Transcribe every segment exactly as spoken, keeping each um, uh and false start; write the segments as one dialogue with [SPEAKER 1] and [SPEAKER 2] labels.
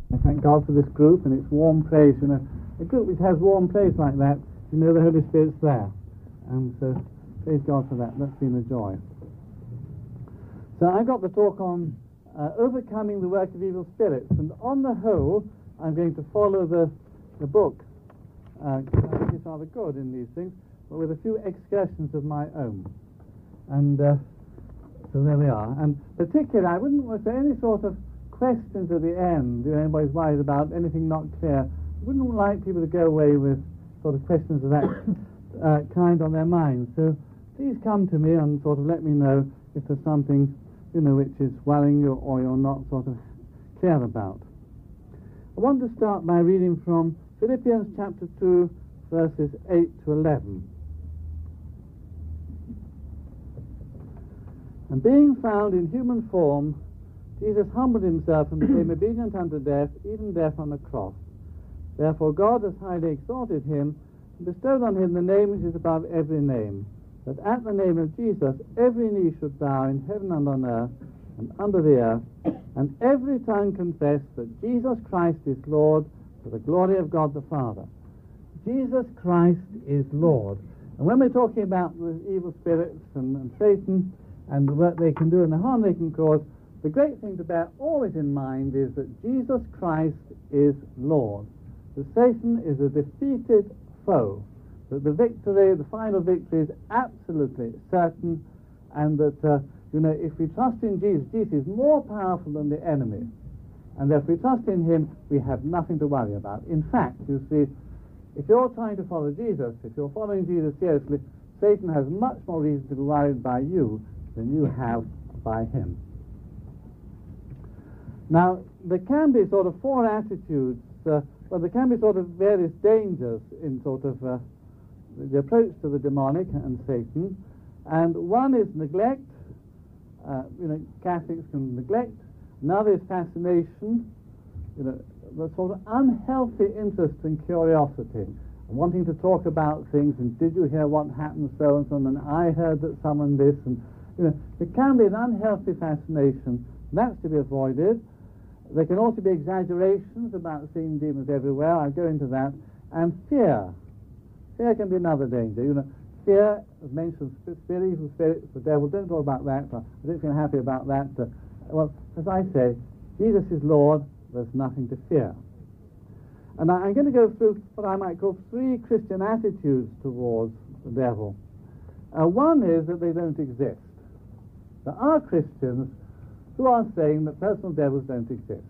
[SPEAKER 1] I thank God for this group and its warm praise. You know, a group which has warm praise like that, you know the Holy Spirit's there. And so, praise God for that. That's been a joy. So I got the talk on uh, overcoming the work of evil spirits. And on the whole, I'm going to follow the, the book. Uh, I think it's rather good in these things, but with a few excursions of my own. And uh, so there we are. And particularly, I wouldn't want to say any sort of questions at the end, if anybody's worried about anything not clear. I wouldn't like people to go away with sort of questions of that uh, kind on their minds. So please come to me and sort of let me know if there's something, you know, which is worrying you or you're not sort of clear about. I want to start by reading from Philippians chapter two, verses eight to eleven. And being found in human form, Jesus humbled himself and became obedient unto death, even death on the cross. Therefore God has highly exalted him, and bestowed on him the name which is above every name, that at the name of Jesus every knee should bow in heaven and on earth and under the earth, and every tongue confess that Jesus Christ is Lord, to the glory of God the Father. Jesus Christ is Lord. And when we're talking about the evil spirits and, and Satan and the work they can do and the harm they can cause, the great thing to bear always in mind is that Jesus Christ is Lord. That Satan is a defeated foe. That the victory, the final victory, is absolutely certain, and that, uh, you know, if we trust in Jesus, Jesus is more powerful than the enemy. And if we trust in him, we have nothing to worry about. In fact, you see, if you're trying to follow Jesus, if you're following Jesus seriously, Satan has much more reason to be worried by you than you have by him. Now, there can be sort of four attitudes, uh, well, there can be sort of various dangers in sort of uh, the approach to the demonic and Satan. And one is neglect. Uh, you know, Catholics can neglect. Another is fascination, you know, the sort of unhealthy interest and curiosity, wanting to talk about things, and did you hear what happened so and so, and I heard that someone this, and, you know, there can be an unhealthy fascination. That's to be avoided. There can also be exaggerations about seeing demons everywhere. I'll go into that. And fear. Fear can be another danger. You know, fear, as mentioned, spirit, evil spirits, the devil, don't talk about that. I don't feel happy about that. Uh, well, as I say, Jesus is Lord. There's nothing to fear. And I, I'm going to go through what I might call three Christian attitudes towards the devil. Uh, one is that they don't exist. There are Christians who are saying that personal devils don't exist.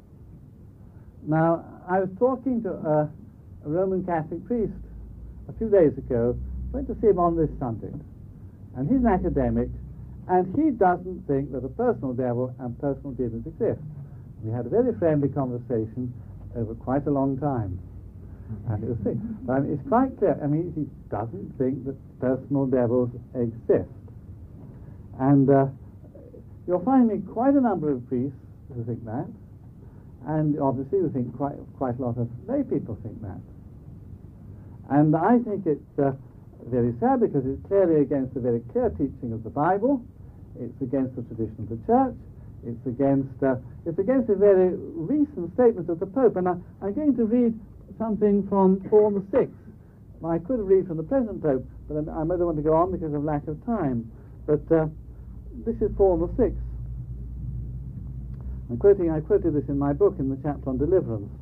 [SPEAKER 1] Now, I was talking to a, a Roman Catholic priest a few days ago. Went to see him on this subject. And he's an academic, and he doesn't think that a personal devil and personal demons exist. We had a very friendly conversation over quite a long time. And it was but I mean, it's quite clear. I mean, he doesn't think that personal devils exist. And uh, you'll find me quite a number of priests who think that, and obviously we think quite quite a lot of lay people think that. And I think it's uh, very sad, because it's clearly against the very clear teaching of the Bible. It's against the tradition of the Church. It's against uh, it's against the very recent statements of the Pope. And I, I'm going to read something from Paul the Sixth. I could read from the present Pope, but I don't want to go on because of lack of time. But uh, this is Paul the Sixth. I'm quoting. I quoted this in my book in the chapter on deliverance.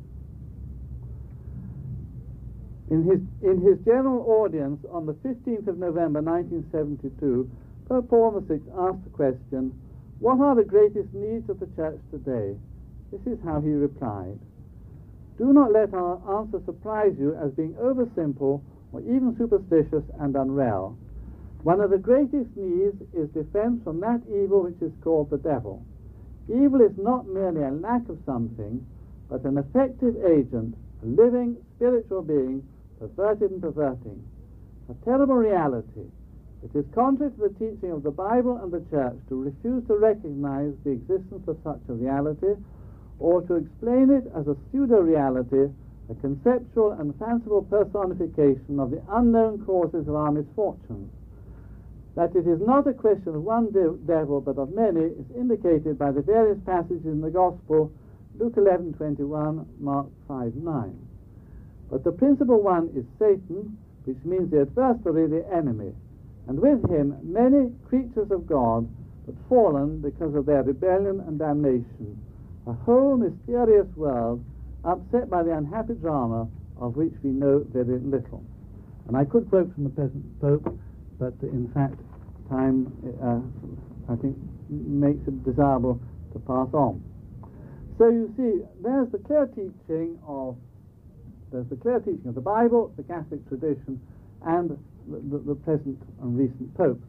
[SPEAKER 1] In his in his general audience on the fifteenth of November, nineteen seventy-two, Pope Paul the Sixth asked the question, "What are the greatest needs of the Church today?" This is how he replied: "Do not let our answer surprise you as being oversimple or even superstitious and unreal. One of the greatest needs is defense from that evil which is called the devil. Evil is not merely a lack of something, but an effective agent, a living, spiritual being, perverted and perverting. A terrible reality. It is contrary to the teaching of the Bible and the Church to refuse to recognize the existence of such a reality, or to explain it as a pseudo-reality, a conceptual and fanciful personification of the unknown causes of our misfortunes. That it is not a question of one de- devil but of many is indicated by the various passages in the Gospel Luke eleven twenty-one, Mark five nine. But the principal one is Satan, which means the adversary, the enemy, and with him many creatures of God, but fallen because of their rebellion and damnation, a whole mysterious world upset by the unhappy drama of which we know very little. And I could quote from the present Pope, but in fact time, uh, I think, makes it desirable to pass on. So you see, there's the clear teaching of there's the clear teaching of the Bible, the Catholic tradition, and the, the, the present and recent popes.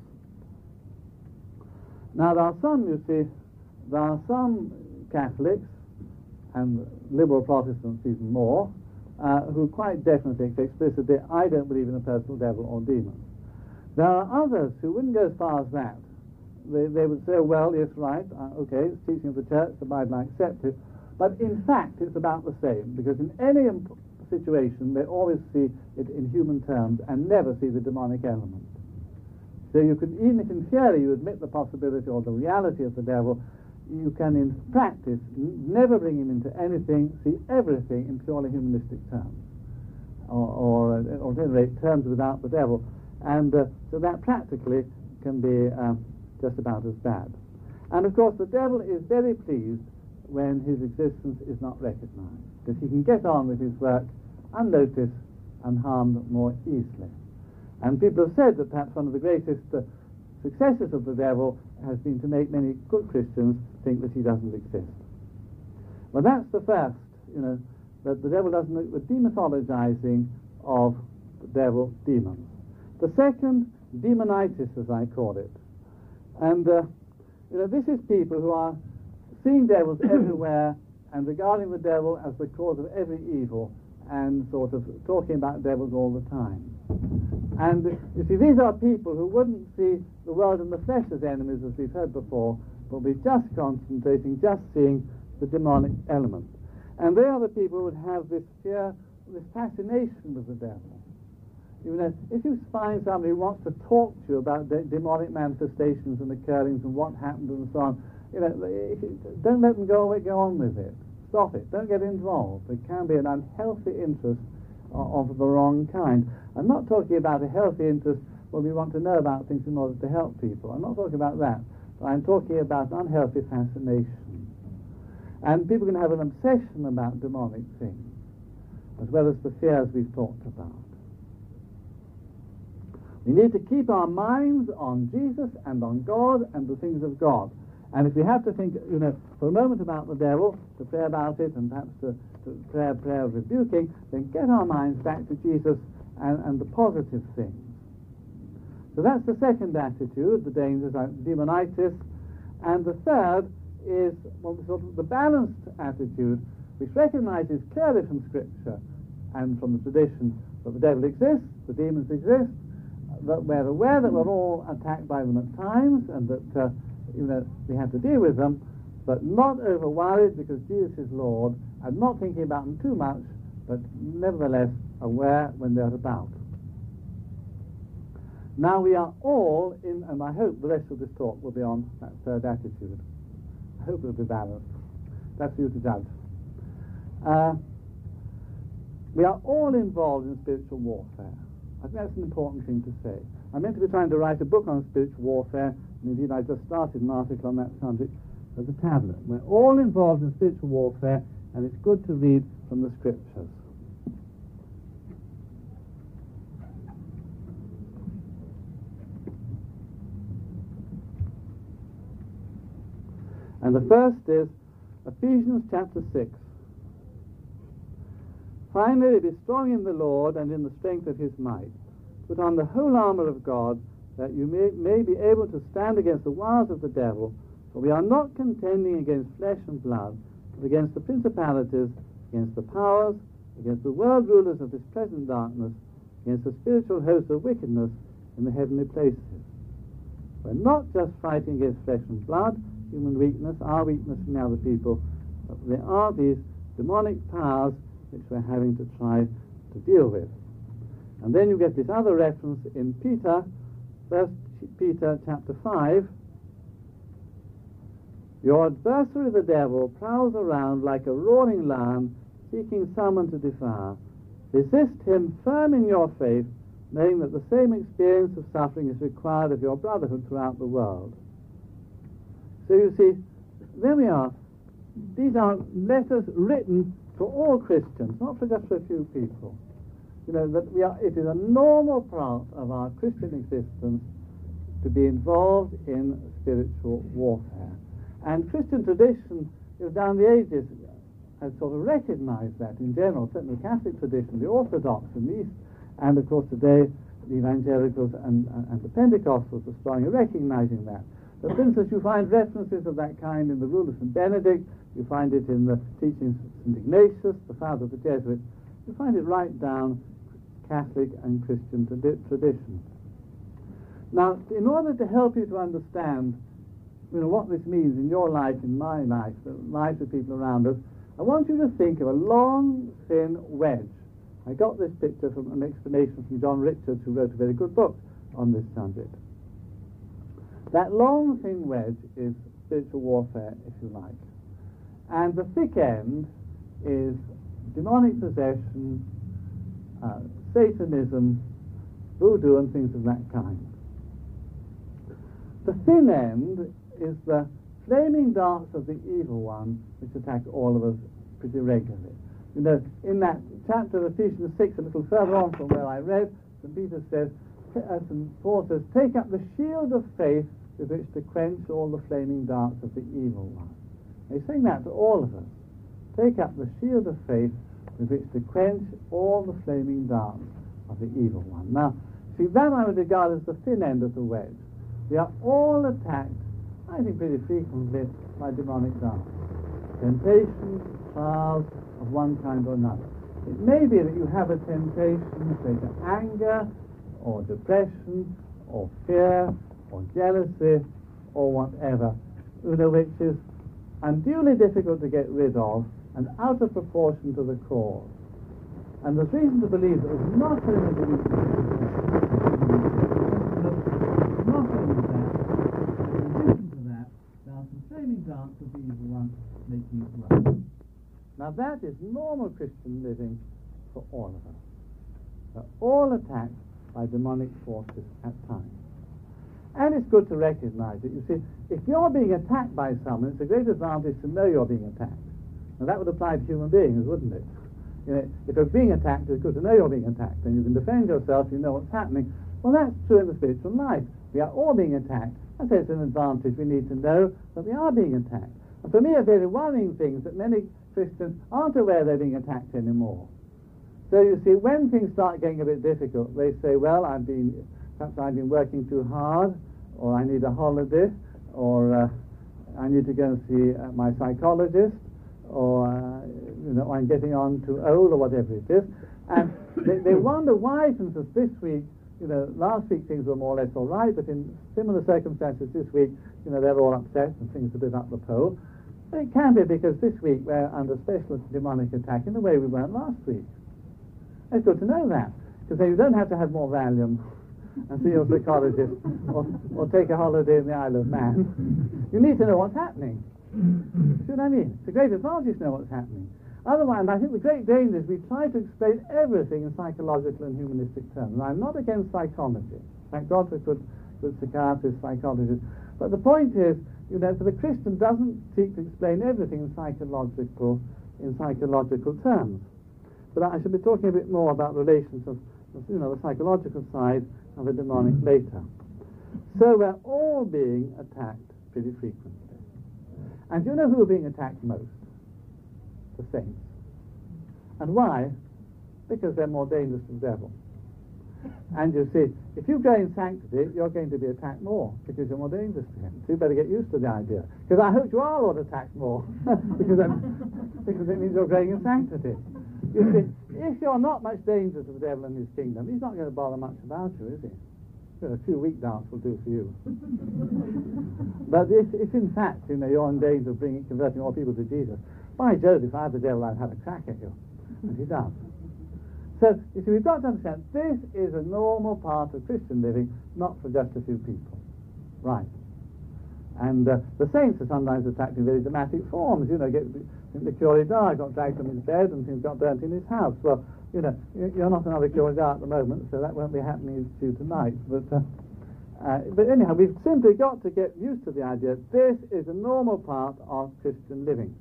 [SPEAKER 1] Now there are some, you see, there are some Catholics, and liberal Protestants even more, uh, who quite definitely say explicitly, I don't believe in a personal devil or demons. There are others who wouldn't go as far as that. They, they would say, well, yes, right, uh, okay, it's teaching of the church, the Bible, I accept it. But in fact, it's about the same, because in any imp- situation, they always see it in human terms and never see the demonic element. So you could, even if in theory you admit the possibility or the reality of the devil, you can in practice n- never bring him into anything, see everything in purely humanistic terms, or, or, uh, or at any rate, terms without the devil. And uh, so that practically can be uh, just about as bad. And of course the devil is very pleased when his existence is not recognized, because he can get on with his work unnoticed and harmed more easily. And people have said that perhaps one of the greatest uh, successes of the devil has been to make many good Christians think that he doesn't exist. Well, that's the first, you know, that the devil doesn't, the demythologizing of the devil, demons. The second, demonitis, as I call it. And, uh, you know, this is people who are seeing devils everywhere and regarding the devil as the cause of every evil and sort of talking about devils all the time. And, you see, these are people who wouldn't see the world and the flesh as enemies, as we've heard before, but be just concentrating, just seeing the demonic element. And they are the people who would have this fear, this fascination with the devil. You know, if you find somebody who wants to talk to you about de- demonic manifestations and occurrings and what happened and so on, you know, if you, don't let them go away, go on with it. Stop it. Don't get involved. There can be an unhealthy interest of, of the wrong kind. I'm not talking about a healthy interest where we want to know about things in order to help people. I'm not talking about that. But I'm talking about an unhealthy fascination. And people can have an obsession about demonic things, as well as the fears we've talked about. We need to keep our minds on Jesus and on God and the things of God. And if we have to think, you know, for a moment about the devil, to pray about it and perhaps to, to pray a prayer of rebuking, then get our minds back to Jesus and, and the positive things. So that's the second attitude, the dangers of demonitis. And the third is well, sort of the balanced attitude, which recognizes clearly from Scripture and from the tradition that the devil exists, the demons exist, that we're aware that we're all attacked by them at times, and that uh, you know we have to deal with them, but not over worried because Jesus is Lord, and not thinking about them too much, but nevertheless aware when they're about. Now we are all in, and I hope the rest of this talk will be on that third attitude. I hope it'll be balanced. That's for you to judge. Uh, we are all involved in spiritual warfare. I think that's an important thing to say. I'm meant to be trying to write a book on spiritual warfare, and indeed I just started an article on that subject as a tablet. We're all involved in spiritual warfare, and it's good to read from the Scriptures. And the first is Ephesians chapter six. Finally, be strong in the Lord and in the strength of his might. Put on the whole armor of God, that you may, may be able to stand against the wiles of the devil. For we are not contending against flesh and blood, but against the principalities, against the powers, against the world rulers of this present darkness, against the spiritual hosts of wickedness in the heavenly places. We're not just fighting against flesh and blood, human weakness, our weakness and other people, but there are these demonic powers which we're having to try to deal with. And then you get this other reference in Peter, First Peter chapter five, Your adversary, the devil, prowls around like a roaring lion, seeking someone to devour. Resist him firm in your faith, knowing that the same experience of suffering is required of your brotherhood throughout the world. So you see, there we are. These are letters written for all Christians, not for just for a few people. You know, that we are, it is a normal part of our Christian existence to be involved in spiritual warfare. And Christian tradition, you know, down the ages, has sort of recognized that in general, certainly the Catholic tradition, the Orthodox in the East, and of course today the Evangelicals and, and, and the Pentecostals are strongly recognizing that. But for instance, you find references of that kind in the Rule of Saint Benedict, you find it in the teachings of Saint Ignatius, the father of the Jesuits, you find it right down Catholic and Christian tradi- tradition. Now, in order to help you to understand, you know, what this means in your life, in my life, the lives of people around us, I want you to think of a long, thin wedge. I got this picture from an explanation from John Richards, who wrote a very good book on this subject. That long, thin wedge is spiritual warfare, if you like. And the thick end is demonic possession, uh, Satanism, voodoo, and things of that kind. The thin end is the flaming darts of the evil one, which attack all of us pretty regularly. You know, in that chapter of Ephesians six, a little further on from where I read, Saint Peter says, uh, Saint Paul says, take up the shield of faith with which to quench all the flaming darts of the evil one. He's saying that to all of us. Take up the shield of faith with which to quench all the flaming darts of the evil one. Now, see, that I would regard as the thin end of the wedge. We are all attacked, I think pretty frequently, by demonic darts. Temptations, trials of one kind or another. It may be that you have a temptation, say, to anger, or depression, or fear, or jealousy, or whatever, you know, which is unduly difficult to get rid of and out of proportion to the cause. And there's reason to believe that it's not only the weakness not only that, in addition to that, there are some flaming darts of the evil one making it worse. Now that is normal Christian living for all of us. We're all attacked by demonic forces at times. And it's good to recognize it. You see, if you're being attacked by someone, it's a great advantage to know you're being attacked. Now that would apply to human beings, wouldn't it? You know, if you're being attacked, it's good to know you're being attacked, and you can defend yourself, you know what's happening. Well, that's true in the spiritual life. We are all being attacked. I say it's an advantage. We need to know that we are being attacked. And for me, a very worrying thing is that many Christians aren't aware they're being attacked anymore. So you see, when things start getting a bit difficult, they say, well, I've been, perhaps I've been working too hard, or I need a holiday, or uh, I need to go and see uh, my psychologist, or uh, you know, I'm getting on too old, or whatever it is. And they, they wonder why, for instance, this week, you know, last week things were more or less all right, but in similar circumstances this week, you know, they're all upset and things are a bit up the pole. But it can be because this week we're under special demonic attack in the way we weren't last week. It's good to know that, because then you don't have to have more Valium and see your psychologist, or, or take a holiday in the Isle of Man. You need to know what's happening. See what I mean? It's a great advantage to know what's happening. Otherwise, I think the great danger is we try to explain everything in psychological and humanistic terms. And I'm not against psychology. Thank God for good, good psychiatrists, psychologists. But the point is, you know, for the Christian doesn't seek to explain everything in psychological, in psychological terms. But I should be talking a bit more about the relations of, you know, the psychological side of the demonic later. So we're all being attacked pretty frequently. And do you know who are being attacked most? The saints. And why? Because they're more dangerous than the devil. And you see, if you go in sanctity, you're going to be attacked more because you're more dangerous to him. So you better get used to the idea. Because I hope you are all attacked more because, because it means you're growing in sanctity. You see, if you're not much danger to the devil and his kingdom, he's not going to bother much about you, is he? Well, a few weak darts will do for you. But if, if in fact, you know, you're in danger of bringing, converting all people to Jesus, by Jove, if I had the devil, I'd have a crack at you. And he does. So, you see, we've got to understand, this is a normal part of Christian living, not for just a few people. Right. And uh, the saints are sometimes attacked in very dramatic forms. You know, get, the Curé d'Ars got dragged from his bed and things got burnt in his house. Well, you know, you're not another Curé d'Ars at the moment, so that won't be happening to you tonight. But uh, uh, but anyhow, we've simply got to get used to the idea that this is a normal part of Christian living.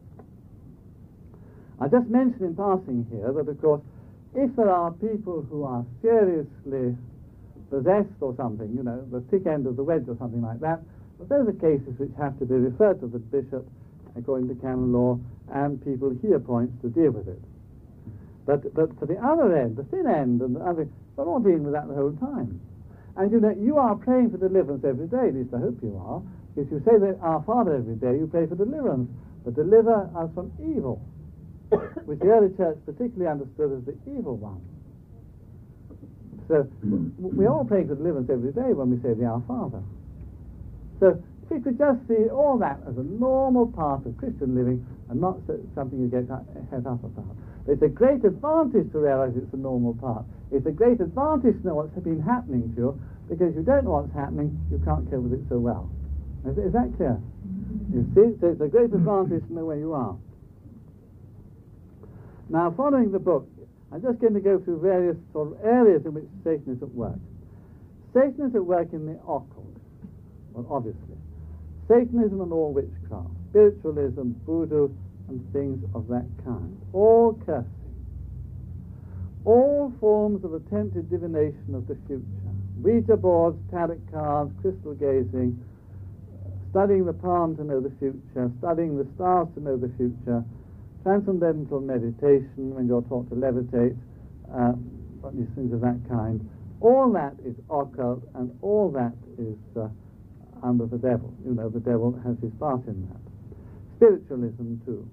[SPEAKER 1] I just mentioned in passing here that, of course, if there are people who are seriously possessed or something, you know, the thick end of the wedge or something like that, but those are cases which have to be referred to the bishop according to canon law, and people he appoints to deal with it. But but for the other end, the thin end, and the other, we're all dealing with that the whole time. And you know, you are praying for deliverance every day, at least I hope you are. If you say that Our Father every day, you pray for deliverance, but deliver us from evil, which the early church particularly understood as the evil one. So we're all praying for deliverance every day when we say the Our Father. So if we could just see all that as a normal part of Christian living and not so, something you get head up about. It's a great advantage to realize it's a normal part. It's a great advantage to know what's been happening to you, because if you don't know what's happening, you can't cope with it so well. Is, is that clear? You see? So it's a great advantage to know where you are. Now, following the book, I'm just going to go through various sort of areas in which Satan is at work. Satan is at work in the occult. Well, obviously. Satanism and all witchcraft, spiritualism, voodoo, and things of that kind. All cursing. All forms of attempted divination of the future. Ouija boards, tarot cards, crystal gazing, studying the palm to know the future, studying the stars to know the future, transcendental meditation when you're taught to levitate, uh, these things of that kind. All that is occult, and all that is uh, under the devil. You know, the devil has his part in that. Spiritualism too.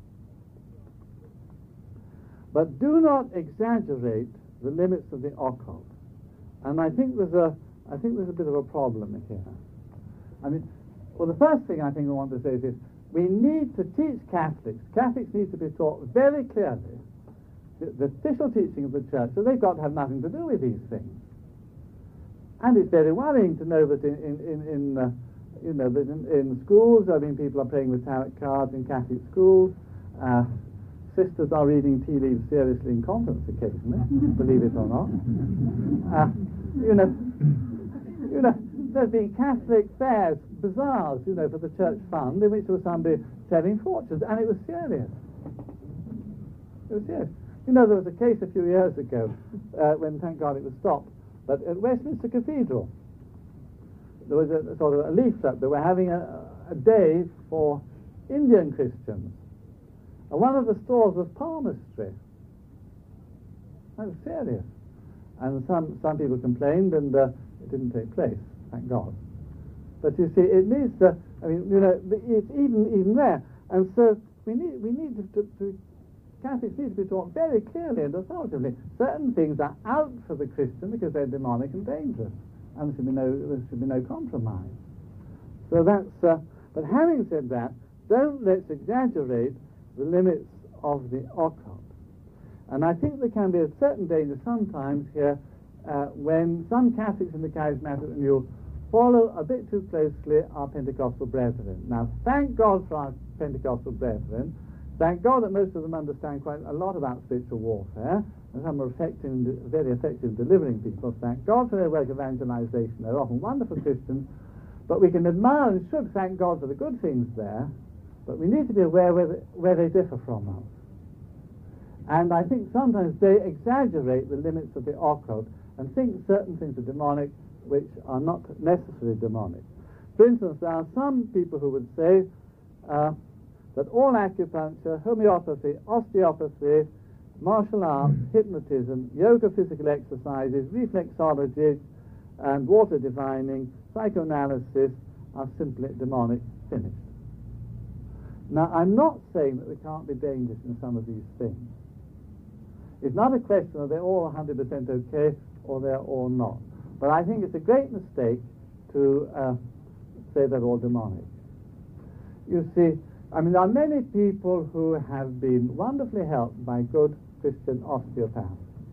[SPEAKER 1] But do not exaggerate the limits of the occult. And I think there's a, I think there's a bit of a problem here. I mean, well, the first thing I think I want to say is this: we need to teach Catholics. Catholics need to be taught very clearly the, the official teaching of the Church, so they've got to have nothing to do with these things. And it's very worrying to know that in, in, in, in uh, you know, that in, in schools, I mean, people are playing with tarot cards in Catholic schools. Uh, sisters are reading tea leaves seriously in conference occasionally, believe it or not. Uh, you know, you know, there's been Catholic fairs, bazaars, you know, for the church fund, in which there was somebody telling fortunes, and it was serious. It was serious. You know, there was a case a few years ago, uh, when, thank God, it was stopped, but at Westminster Cathedral, there was a, a sort of a leaflet that we're having a, a day for Indian Christians. And one of the stores was palmistry. That was serious. And some, some people complained, and uh, it didn't take place, thank God. But you see, it needs to, I mean, you know, it's even, even there. And so we need, we need to, to, to, Catholics need to be taught very clearly and authoritatively. Certain things are out for the Christian because they're demonic and dangerous. And there should be no, there should be no compromise. So that's, uh, but having said that, don't let's exaggerate the limits of the occult. And I think there can be a certain danger sometimes here uh, when some Catholics in the charismatic renewal follow a bit too closely our Pentecostal brethren. Now, thank God for our Pentecostal brethren. Thank God that most of them understand quite a lot about spiritual warfare, and some are effective, very effective in delivering people. Thank God for their work of evangelization. They're often wonderful Christians, but we can admire and should thank God for the good things there, but we need to be aware where, the, where they differ from us. And I think sometimes they exaggerate the limits of the occult and think certain things are demonic which are not necessarily demonic. For instance, there are some people who would say uh, that all acupuncture, homeopathy, osteopathy, martial arts, hypnotism, yoga physical exercises, reflexology, and water divining, psychoanalysis are simply demonic, finished. Now, I'm not saying that there can't be dangers in some of these things. It's not a question of they're all one hundred percent okay or they're all not. But I think it's a great mistake to uh, say they're all demonic. You see, I mean, there are many people who have been wonderfully helped by good Christian osteopaths.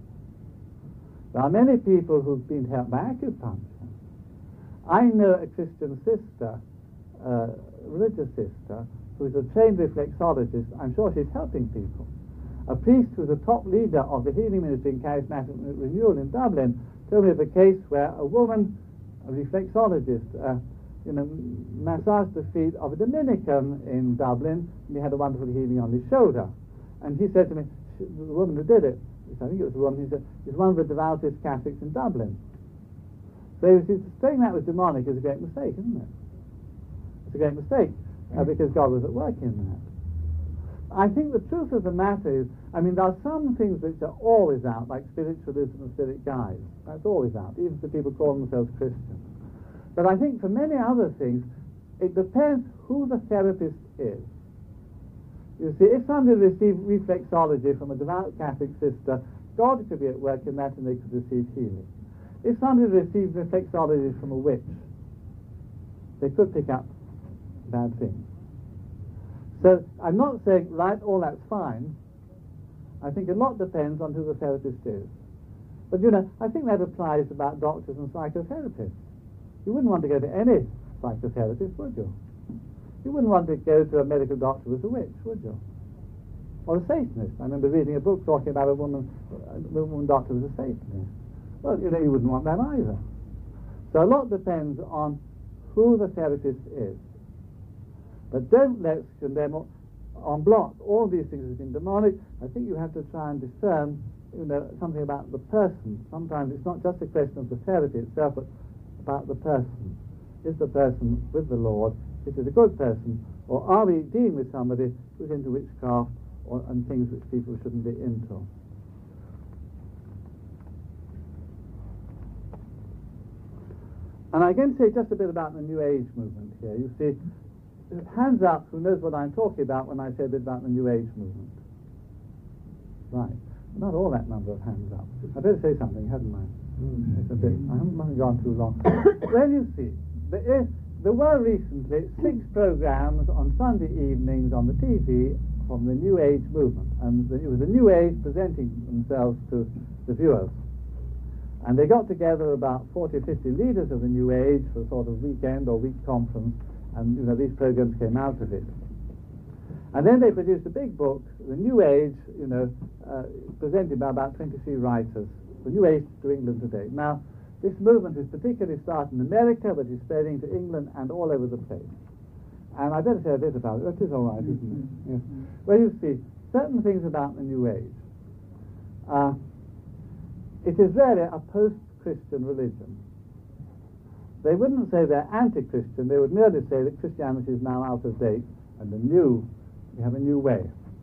[SPEAKER 1] There are many people who've been helped by acupuncture. I know a Christian sister uh, religious sister who is a trained reflexologist. I'm sure she's helping people. A priest who's a top leader of the healing ministry in Charismatic Renewal in Dublin told me of a case where a woman, a reflexologist, uh, you know, massaged the feet of a Dominican in Dublin, and he had a wonderful healing on his shoulder. And he said to me, the woman who did it, which I think it was the woman, he said, is one of the devoutest Catholics in Dublin. So you see, saying that was demonic is a great mistake, isn't it? It's a great mistake, uh, because God was at work in that. I think the truth of the matter is, I mean, there are some things which are always out, like spiritualism and spirit guides. That's always out, even for people who call themselves Christians. But I think for many other things, it depends who the therapist is. You see, if somebody received reflexology from a devout Catholic sister, God could be at work in that and they could receive healing. If somebody received reflexology from a witch, they could pick up bad things. So I'm not saying, right, all that's fine. I think a lot depends on who the therapist is. But, you know, I think that applies about doctors and psychotherapists. You wouldn't want to go to any psychotherapist, would you? You wouldn't want to go to a medical doctor who was a witch, would you? Or a Satanist. I remember reading a book talking about a woman, a woman doctor who was a Satanist. Well, you know, you wouldn't want that either. So a lot depends on who the therapist is. But don't let's condemn en bloc all these things as being demonic. I think you have to try and discern, you know, something about the person. Sometimes it's not just a question of the therapy itself, but about the person. Is the person with the Lord? Is it a good person? Or are we dealing with somebody who's into witchcraft or, and things which people shouldn't be into? And I can say just a bit about the New Age movement here. You see, hands up who knows what I'm talking about when I say a bit about the New Age movement. Right. Not all that number of hands up. I better say something, hadn't I? Mm. It's a bit, I haven't gone too long. Well, you see, there, is, there were recently six programs on Sunday evenings on the T V from the New Age movement. And the, it was the New Age presenting themselves to the viewers. And they got together about forty or fifty leaders of the New Age for a sort of weekend or week conference. And, you know, these programs came out of it. And then they produced a big book, The New Age, you know, uh, presented by about twenty-three writers, The New Age to England Today. Now, this movement is particularly started in America, but is spreading to England and all over the place. And I better say a bit about it. That is all right, isn't it? Yes. Well, you see, certain things about the New Age. Uh, it is really a post-Christian religion. They wouldn't say they're anti-Christian. They would merely say that Christianity is now out of date and a new, we have a new way.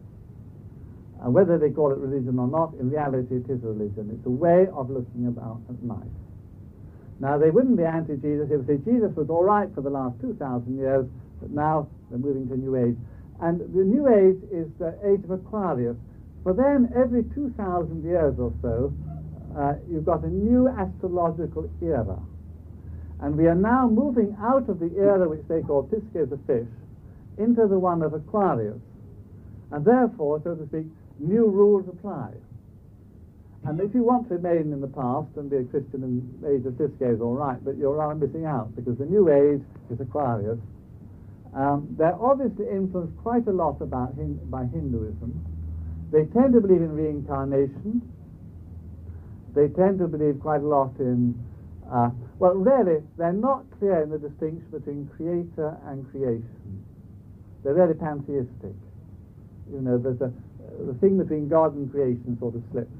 [SPEAKER 1] And whether they call it religion or not, in reality it is a religion. It's a way of looking about at life. Now, they wouldn't be anti-Jesus. They would say Jesus was all right for the last two thousand years, but now they're moving to New Age. And the New Age is the age of Aquarius. For them, every two thousand years or so, uh, you've got a new astrological era. And we are now moving out of the era which they call Pisces the fish into the one of Aquarius. And therefore, so to speak, new rules apply. And if you want to remain in the past and be a Christian in the age of Pisces, all right, but you're rather missing out because the new age is Aquarius. Um, they're obviously influenced quite a lot about hin- by Hinduism. They tend to believe in reincarnation. They tend to believe quite a lot in Uh, well, really, they're not clear in the distinction between creator and creation. They're really pantheistic. You know, there's a the thing between God and creation sort of slips.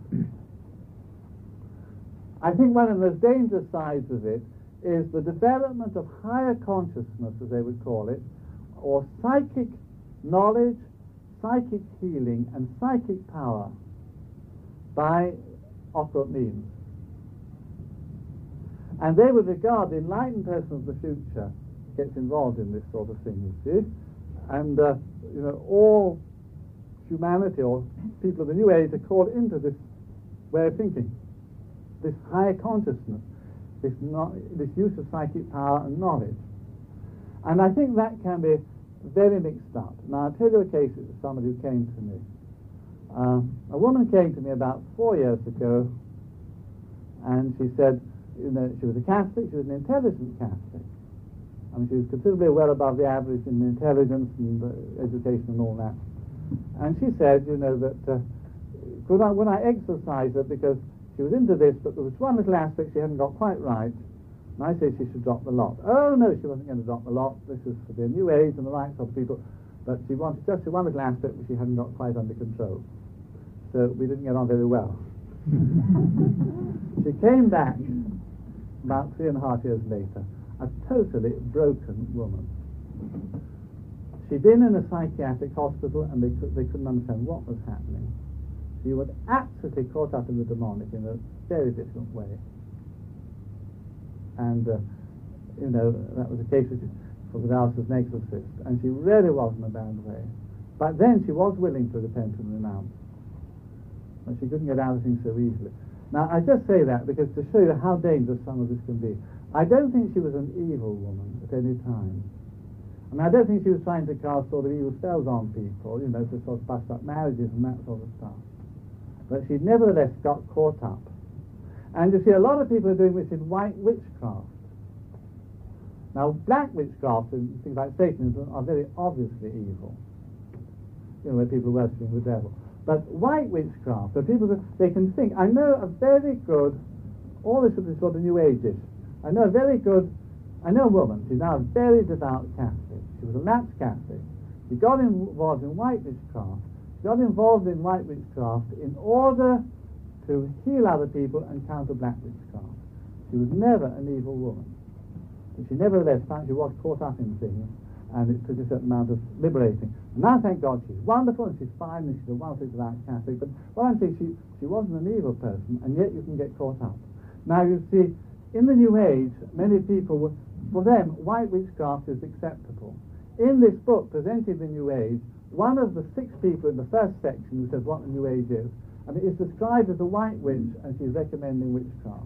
[SPEAKER 1] I think one of the most dangerous sides of it is the development of higher consciousness, as they would call it, or psychic knowledge, psychic healing, and psychic power by occult means. And they would regard the enlightened person of the future gets involved in this sort of thing, you see. And, uh, you know, all humanity or people of the New Age are called into this way of thinking, this higher consciousness, this, no- this use of psychic power and knowledge. And I think that can be very mixed up. Now, I'll tell you a case of somebody who came to me. Uh, a woman came to me about four years ago, and she said, you know, she was a Catholic, she was an intelligent Catholic. I mean, she was considerably well above the average in intelligence and uh, education and all that. And she said, you know, that uh, when, I, when I exercised her, because she was into this, but there was one little aspect she hadn't got quite right, and I said she should drop the lot. Oh, no, she wasn't going to drop the lot. This is for the New Age and the right sort of people. But she wanted just one little aspect which she hadn't got quite under control. So we didn't get on very well. She came back about three and a half years later, a totally broken woman. She'd been in a psychiatric hospital and they, could, they couldn't understand what was happening. She was absolutely caught up in the demonic in a very different way. And, uh, you know, that was a case which for the house as an exorcist, and she really was in a bad way. But then she was willing to repent and renounce. But she couldn't get out of things so easily. Now, I just say that because to show you how dangerous some of this can be. I don't think she was an evil woman at any time. And I don't think she was trying to cast sort of evil spells on people, you know, to sort of bust up marriages and that sort of stuff. But she nevertheless got caught up. And you see, a lot of people are doing this in white witchcraft. Now, black witchcraft and things like Satanism are very obviously evil, you know, where people are worshipping the devil. But white witchcraft, where people, they can think, I know a very good, all this is sort of New Age-ish, I know a very good, I know a woman, she's now a very devout Catholic. She was a lapsed Catholic. She got involved in white witchcraft. She got involved in white witchcraft in order to heal other people and counter black witchcraft. She was never an evil woman. But she nevertheless found she was caught up in things, and it took a certain amount of liberating. And now, thank God, she's wonderful, and she's fine, and she's a wonderful devout Catholic. But what I'm saying, she, she wasn't an evil person, and yet you can get caught up. Now, you see, in the New Age, many people, were, for them, white witchcraft is acceptable. In this book, presenting the New Age, one of the six people in the first section who says what the New Age is, and it is described as a white witch, and she's recommending witchcraft.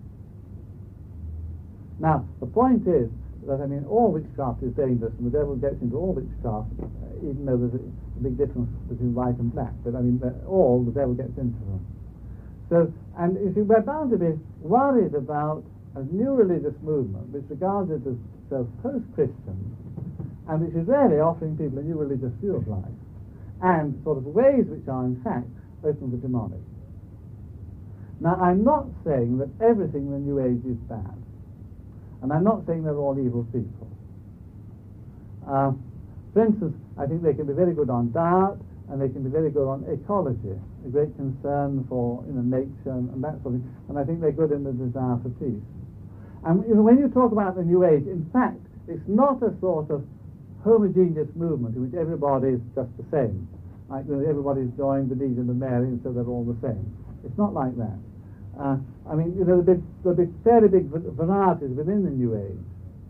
[SPEAKER 1] Now, the point is that, I mean, all witchcraft is dangerous, and the devil gets into all witchcraft, uh, even though there's a, a big difference between white and black. But, I mean, all, the devil gets into them. So, and you see, we're bound to be worried about a new religious movement which regards it as itself post-Christian, and which is really offering people a new religious view of life, and sort of ways which are, in fact, open to the demonic. Now, I'm not saying that everything in the New Age is bad. And I'm not saying they're all evil people. Uh, for instance, I think they can be very good on diet, and they can be very good on ecology, a great concern for, you know, nature and, and that sort of thing. And I think they're good in the desire for peace. And, you know, when you talk about the New Age, in fact, it's not a sort of homogeneous movement in which everybody is just the same. Like, you know, everybody's joined the Legion of Mary, and so they're all the same. It's not like that. Uh, I mean, you know, there'll be, there'll be fairly big varieties within the New Age.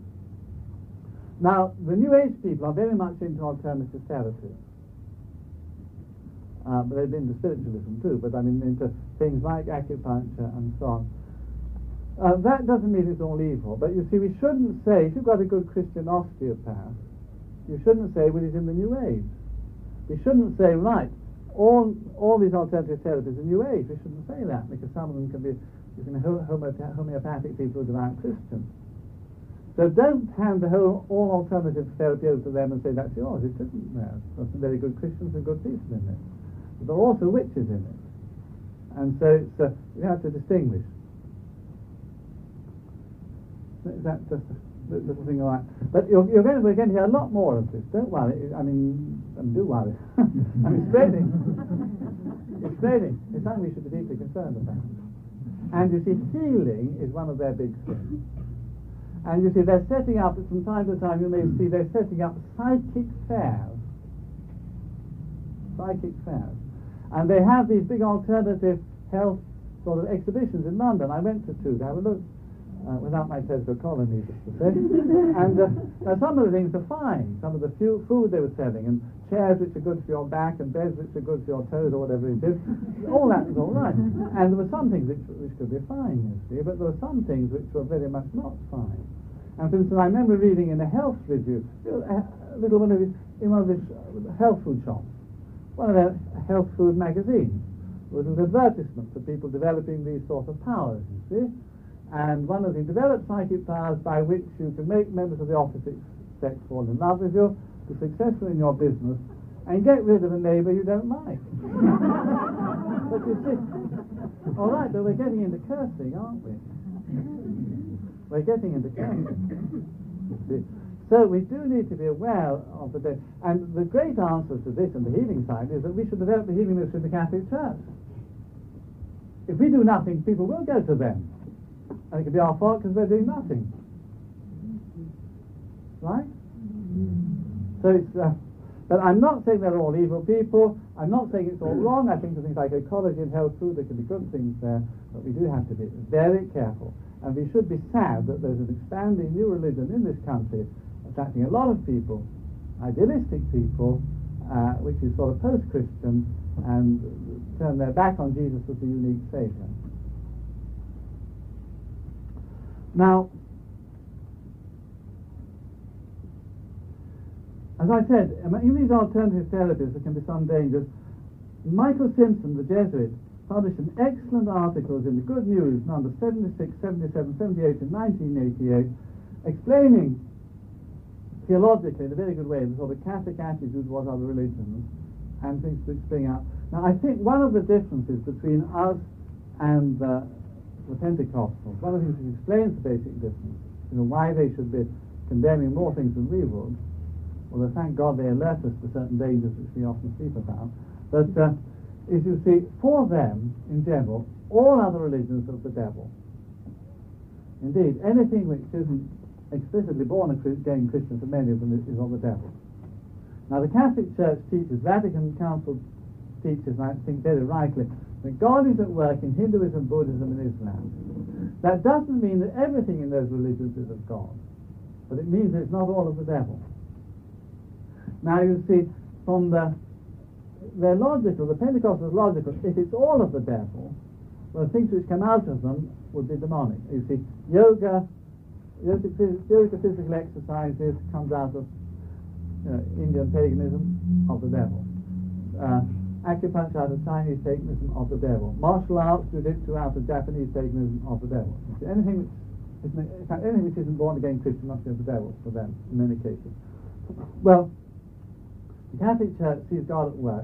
[SPEAKER 1] Now, the New Age people are very much into alternative therapy. Uh, but they've been into spiritualism too, but I mean into things like acupuncture and so on. Uh, that doesn't mean it's all evil, but you see, we shouldn't say, if you've got a good Christian osteopath, you shouldn't say, well, he's in the New Age. We shouldn't say, right, all all these alternative therapies are New Age. We shouldn't say that, because some of them can be, you can homeopath, homeopathic people who are devout Christians. So don't hand the whole all alternative therapy over to them and say that's yours. It isn't there. There's some very good Christians and good people in it. But there are also witches in it. And so it's, uh, you have to distinguish. Is that just a little thing all right? But you're, you're going to, we're going to hear a lot more of this. Don't worry. I mean, and do worry. I mean, it's training. It's training. It's something we should be deeply concerned about. And you see, healing is one of their big things. And you see, they're setting up, from time to time, you may see they're setting up psychic fairs. Psychic fairs. And they have these big alternative health sort of exhibitions in London. I went to two to have a look, uh, without my political collar, needless to say. And uh, now some of the things are fine. Some of the few food they were selling, and chairs which are good for your back, and beds which are good for your toes, or whatever it is. All that was all right. And there were some things which, which could be fine, you see, but there were some things which were very much not fine. And for instance, I remember reading in a health review, a little one of these, in one of these health food shops, one of their health food magazines, with an advertisement for people developing these sort of powers, you see. And one of the developed psychic powers by which you can make members of the opposite sex fall in love with you, be successful in your business, and get rid of a neighbour you don't like. But you see, all right, but we're getting into cursing, aren't we? We're getting into cursing. You see. So we do need to be aware of the day. And the great answer to this and the healing side is that we should develop the healing ministry in the Catholic Church. If we do nothing, people will go to them. And it could be our fault because they're doing nothing. Right? So it's... Uh, but I'm not saying they're all evil people. I'm not saying it's all wrong. I think the things like ecology and health food, there can be good things there. But we do have to be very careful. And we should be sad that there's an expanding new religion in this country, attracting a lot of people, idealistic people, uh, which is sort of post-Christian, and turn their back on Jesus as the unique Saviour. Now, as I said, in these alternative therapies there can be some dangers. Michael Simpson, the Jesuit, published an excellent article in the Good News, number seventy-six, seventy-seven, seventy-eight, and nineteen eighty-eight, explaining theologically in a very good way the sort of Catholic attitude towards other religions and things to spring up. Now, I think one of the differences between us and uh, the Pentecostals, one of the things that explains the basic difference, you know, why they should be condemning more things than we would, although thank God they alert us to certain dangers which we often sleep about, but uh, is, you see, for them, in general, all other religions are the devil. Indeed, anything which isn't explicitly born again Christian, for many of them, is, is of the devil. Now, the Catholic Church teaches, Vatican Council teaches, and I think very rightly, that God is at work in Hinduism, Buddhism, and Islam. That doesn't mean that everything in those religions is of God, but it means that it's not all of the devil. Now, you see, from the they're logical, the Pentecostals are logical. If it's all of the devil, well, the things which come out of them would be demonic. You see, yoga, yoga, yoga physical exercises comes out of you know, Indian paganism, of the devil. Uh, acupuncture out of Chinese paganism, of the devil. Martial arts, jiu-jitsu out of Japanese paganism, of the devil. You see, anything which isn't, in fact, anything which isn't born again Christian must be of the devil for them, in many cases. Well, the Catholic Church sees God at work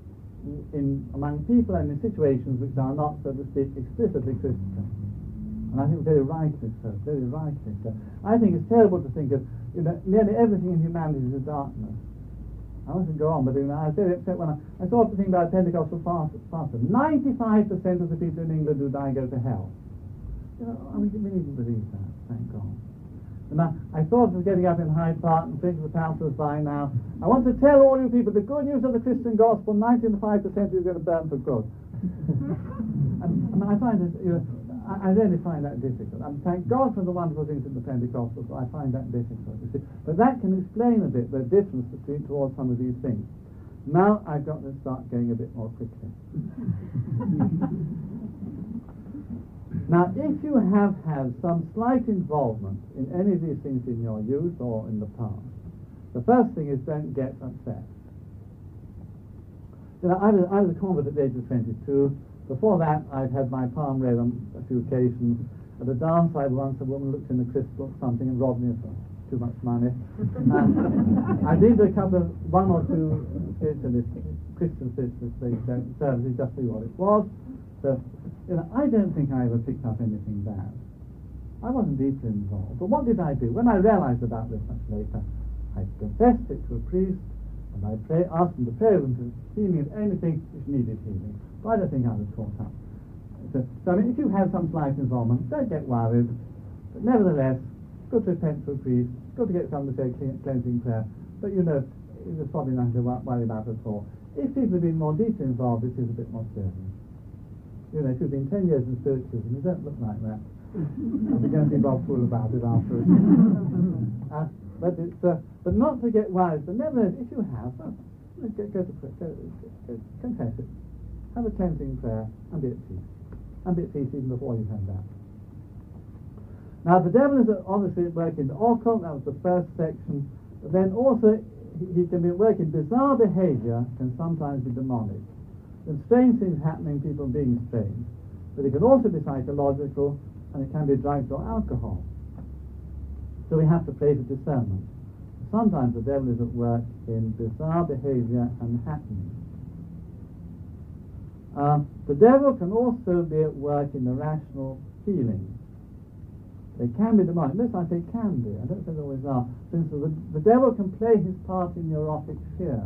[SPEAKER 1] in among people and in situations which are not, so to speak, explicitly Christian. And I think very rightly so, very rightly so. I think it's terrible to think of, you know, nearly everything in humanity is darkness. I mustn't go on, but you know, I was very upset when I, I saw the thing about Pentecostal pastor. ninety-five percent of the people in England who die go to hell. You know, I mean, we needn't believe that, thank God. And I, I thought of getting up in Hyde Park and saying to the councillors by now, I want to tell all you people the good news of the Christian gospel, ninety-five percent of you are going to burn for good. and, and I find it, you know, I, I really find that difficult. And thank God for the wonderful things in the Pentecostals, but I find that difficult, you see. But that can explain a bit the difference between towards some of these things. Now I've got to start going a bit more quickly. Now, if you have had some slight involvement in any of these things in your youth or in the past, the first thing is don't get upset. You know, I was, I was a convert at the age of twenty-two. Before that, I'd had my palm read on a few occasions. At a dance, I once a woman looked in the crystal something and robbed me for too much money. And I did a couple of, one or two spiritualist, Christian spiritualist services just to see what it was. So, you know, I don't think I ever picked up anything bad. I wasn't deeply involved. But what did I do? When I realized about this much later, I confessed it to a priest, and I pray, asked him to pray with him to see me of anything which needed healing. But I don't think I was caught up. So, so I mean, if you have some slight involvement, don't get worried. But nevertheless, good to repent to a priest, good to get someone to say cleansing prayer. But, you know, there's probably nothing to worry about at all. If people have been more deeply involved, it is a bit more serious. You know, if you've been ten years in spiritualism, you don't look like that. And you're going to be Bob fool about it afterwards. uh, but it's, uh, but not to get worried. But nevertheless, if you have, well, go, go to prayer, go, go, go, confess it, have a cleansing prayer, and be at peace. And be at peace even before you've had that. Now, the devil is obviously at work in the occult. That was the first section. But then also, he, he can be at work in bizarre behavior, can sometimes be demonic. And strange things happening, people being strange. But it can also be psychological, and it can be drugs or alcohol. So we have to pray for discernment. Sometimes the devil is at work in bizarre behavior and happenings. Uh, the devil can also be at work in irrational feelings. They can be demonic. This I say can be. I don't say they always are. For instance, the, the devil can play his part in neurotic fear.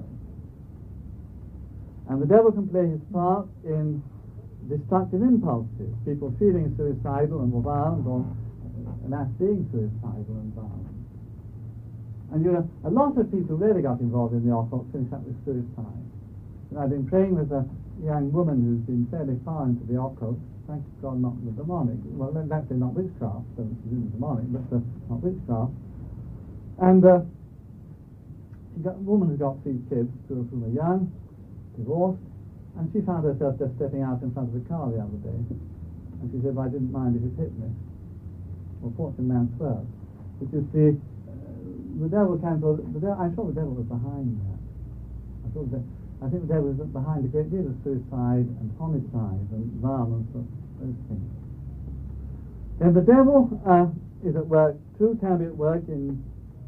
[SPEAKER 1] And the devil can play his part in destructive impulses. People feeling suicidal and violent, or an act being suicidal and violent. And you know, a lot of people really got involved in the occult finished up with suicide. And I've been praying with a young woman who's been fairly far into the occult, thank God not the demonic, well that's not witchcraft, so she isn't demonic, but uh, not witchcraft. And uh, she got, a woman who got three kids, two of whom are young, divorced, and she found herself just stepping out in front of the car the other day, and she said, well, I didn't mind if it hit me. Well, fortune man swerved. But you see, uh, the devil can, the devil, I'm sure the devil was behind that. I thought that I think the devil is behind a great deal of suicide and homicide and violence and those things. Then the devil uh, is at work too, can be at work in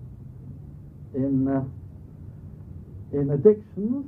[SPEAKER 1] in uh, in addictions.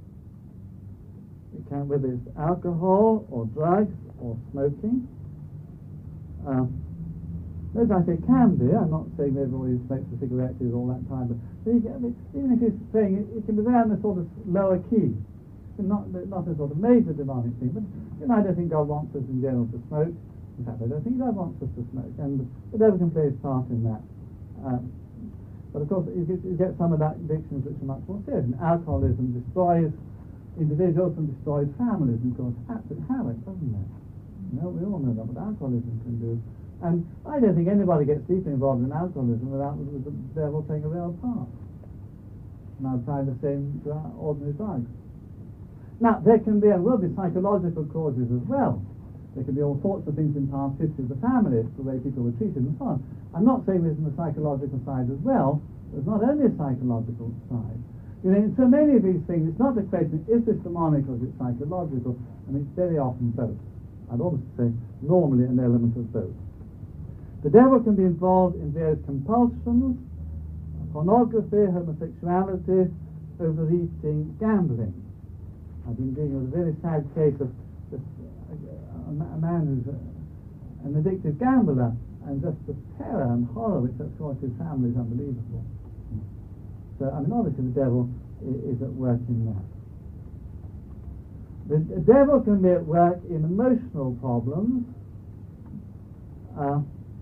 [SPEAKER 1] It can, whether it's alcohol or drugs or smoking. Uh, those I say can be. I'm not saying everybody who smokes a cigarette is all that time, but you can, I mean, even if he's saying it, it can be there in a sort of lower key, not not a sort of major demonic thing. But you know, I don't think God wants us in general to smoke. In fact, I don't think God wants us to smoke, and the devil can play his part in that. Um, but of course, you get, you get some of that addictions which are much more serious. And alcoholism destroys individuals and destroys families, and causes absolute havoc, doesn't it? You know, we all know that what alcoholism can do. And I don't think anybody gets deeply involved in alcoholism without the, the devil playing a real part. And I'd apply the same to ordinary drugs. Now, there can be and will be psychological causes as well. There can be all sorts of things in past history of the families, the way people were treated and so on. I'm not saying there's a psychological side as well. There's not only a psychological side. You know, in so many of these things, it's not a question, is this demonic or is it psychological? And it's very often both. I'd almost say normally an element of both. The devil can be involved in various compulsions, pornography, homosexuality, overeating, gambling. I've been dealing with a very sad case of just a, a, a man who's a, an addicted gambler, and just the terror and horror which that's caused his family is unbelievable. So, I mean, obviously the devil is, is at work in that. The, the devil can be at work in emotional problems, uh,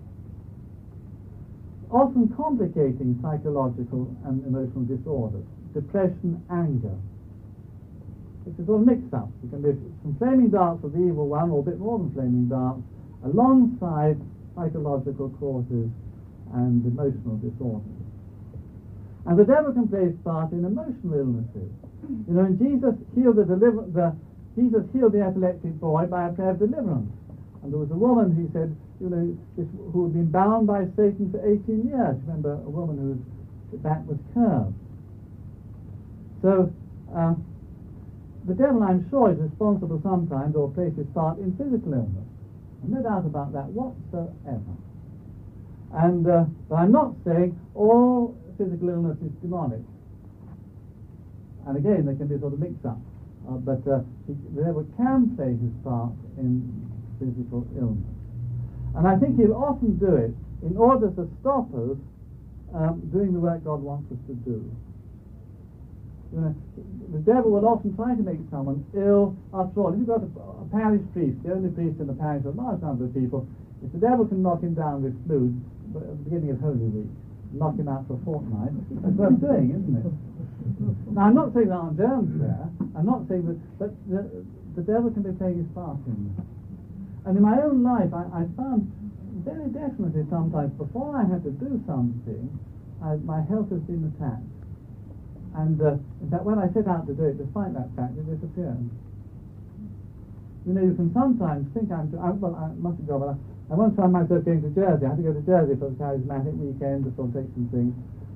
[SPEAKER 1] often complicating psychological and emotional disorders, depression, anger. It's a sort of mix-up. It can be some flaming darts of the evil one, or a bit more than flaming darts, alongside psychological causes and emotional disorders. And the devil can play his part in emotional illnesses. You know, and Jesus healed the, deliver- the Jesus healed the epileptic boy by a prayer of deliverance. And there was a woman, he said, you know, this, who had been bound by Satan for eighteen years. Remember, a woman whose back was curved. So, uh, the devil, I'm sure, is responsible sometimes, or plays his part in physical illness. No doubt about that whatsoever. And uh, but I'm not saying all physical illness is demonic. And again, there can be a sort of mix-up. Uh, but uh, the devil can play his part in physical illness. And I think he'll often do it in order to stop us um, doing the work God wants us to do. You know, the devil will often try to make someone ill. After all, if you've got a, a parish priest, the only priest in the parish of a large number of people, if the devil can knock him down with flu at the beginning of Holy Week, knock him out for a fortnight, that's worth doing, isn't it? Now, I'm not saying there aren't germs there. I'm not saying that, but the, the devil can be playing his part in that. And in my own life, I, I found very definitely sometimes before I had to do something, I, my health has been attacked. And uh, in fact, when I set out to do it, despite that fact, it disappeared. You know, you can sometimes think I'm, to, I, well, I must go, but I, I once found myself going to Jersey. I had to go to Jersey for the charismatic weekend to sort of take some things.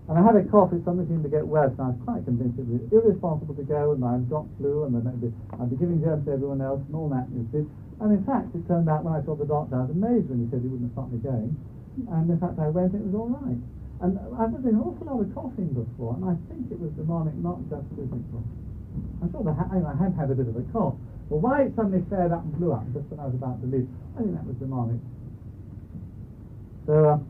[SPEAKER 1] And I had a cough, it suddenly seemed to get worse, and I was quite convinced it was irresponsible to go, and I'd got flu, and then I'd be, I'd be giving germs to everyone else, and all that, you see. And in fact, it turned out when I saw the doctor, I was amazed when he said he wouldn't have stopped me going. And in fact, I went, it was all right. And I've been doing an awful lot of coughing before, and I think it was demonic, not just physical. I thought I, ha- I had had a bit of a cough. Well, why it suddenly flared up and blew up just when I was about to leave, I think that was demonic. So, uh,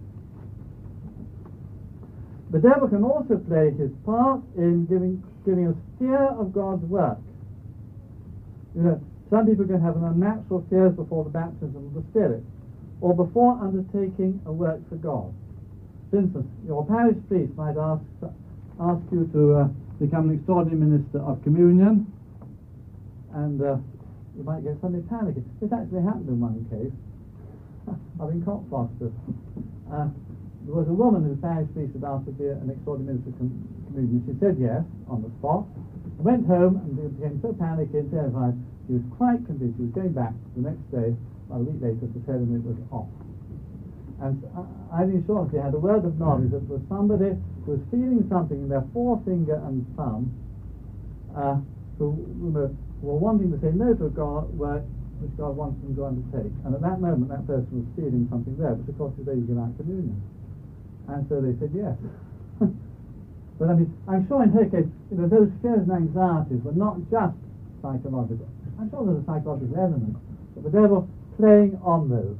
[SPEAKER 1] the devil can also play his part in giving giving us fear of God's work. You know, some people can have an unnatural fears before the baptism of the Spirit, or before undertaking a work for God. For instance, your parish priest might ask ask you to uh, become an extraordinary minister of communion, and uh, you might get suddenly panicky. This actually happened in one case. I've been cockfosters. Uh, There was a woman whose parish priest had asked to be an extraordinary minister of communion. She said yes on the spot. Went home and became so panicky and terrified. She was quite convinced. She was going back the next day, about a week later, to tell him it was off. And I, I've been sure she had a word of knowledge that there was somebody who was feeling something in their forefinger and thumb, uh, who, who were, were wanting to say no to a God work which God wanted them to undertake. And at that moment, that person was feeling something there, which of course is where you give out communion. And so they said yes. But I mean, I'm sure in her case, you know, those fears and anxieties were not just psychological. I'm sure there's a psychological element, but the devil playing on those.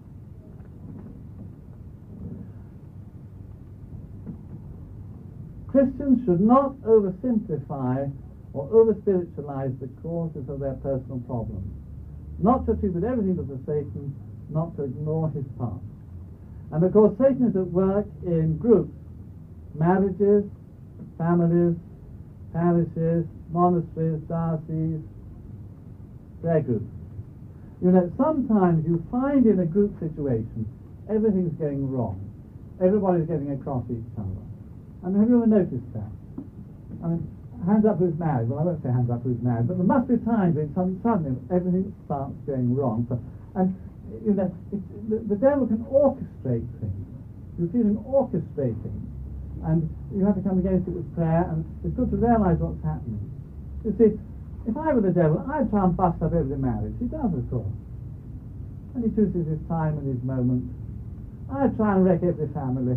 [SPEAKER 1] Christians should not oversimplify or over-spiritualize the causes of their personal problems. Not to attribute everything to Satan, not to ignore his part. And of course, Satan is at work in groups, marriages, families, parishes, monasteries, dioceses, prayer groups. You know, sometimes you find in a group situation everything's going wrong. Everybody's getting across each other. I mean, have you ever noticed that? I mean, hands up who's married. Well, I won't say hands up who's married, but there must be times when suddenly everything starts going wrong. So, and you know, it, the, the devil can orchestrate things. You feel him orchestrating, and you have to come against it with prayer, and it's good to realize what's happening. You see, if I were the devil, I'd try and bust up every marriage. He does, of course. And he chooses his time and his moments. I'd try and wreck every family.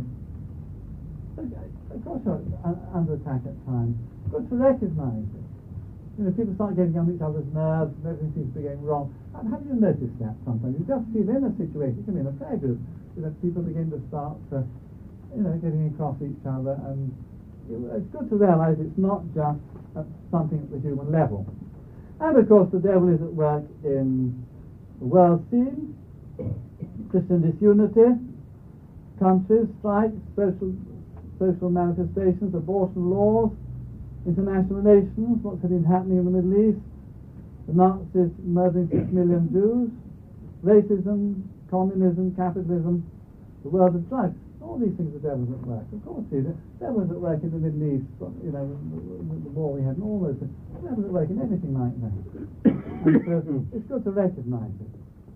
[SPEAKER 1] Of course you're under attack at times. Good to recognize it. You know, people start getting on each other's nerves and everything seems to be going wrong. And have you noticed that sometimes? You just feel in a situation, it can be in a prayer group, you know, people begin to start, uh, you know, getting across each other, and it's good to realize it's not just uh, something at the human level. And of course the devil is at work in the world scene, Christian disunity, countries, strikes, social, social manifestations, abortion laws, international relations, what's been happening in the Middle East, the Nazis murdering six million Jews, racism, communism, capitalism, the world of drugs. All these things the devil's at work. Of course, the devil's at work in the Middle East, you know, with the war we had and all those things. The devil's at work in anything like that. And so it's good to recognize it.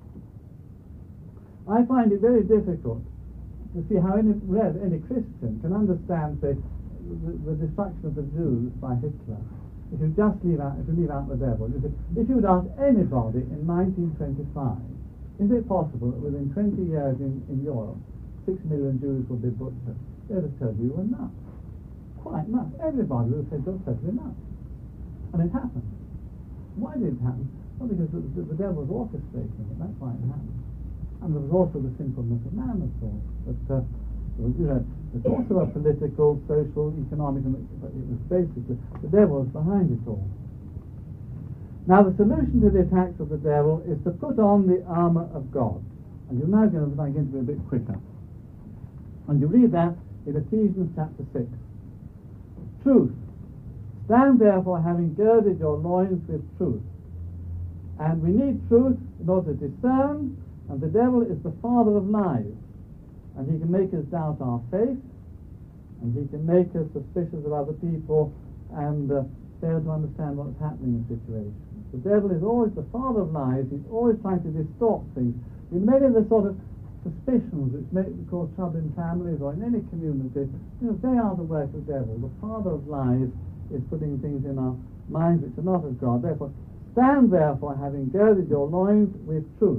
[SPEAKER 1] I find it very difficult to see how any, any Christian can understand, say, The, the destruction of the Jews by Hitler. If you just leave out, if you leave out the devil, you see, if you would ask anybody in nineteen twenty-five, is it possible that within twenty years in, in Europe, six million Jews will be butchered? They'd have told you you were nuts. Quite nuts. Everybody would have said you're totally nuts. And it happened. Why did it happen? Well, because the, the, the devil was orchestrating it. That's why it happened. And there was also the sinfulness of man, of course. But uh, you know, it's also a political, social, economic, but it was basically the devil was behind it all. Now, the solution to the attacks of the devil is to put on the armour of God. And you're now going to begin to be a bit quicker. And you read that in Ephesians chapter six. Truth. Stand therefore, having girded your loins with truth. And we need truth in order to discern, and the devil is the father of lies. And he can make us doubt our faith, and he can make us suspicious of other people, and uh, fail to understand what's happening in situations. The devil is always the father of lies. He's always trying to distort things. You made him the sort of suspicions which may cause trouble in families or in any community, you know, they are the work of the devil. The father of lies is putting things in our minds which are not of God. Therefore, stand therefore, having girded your loins with truth.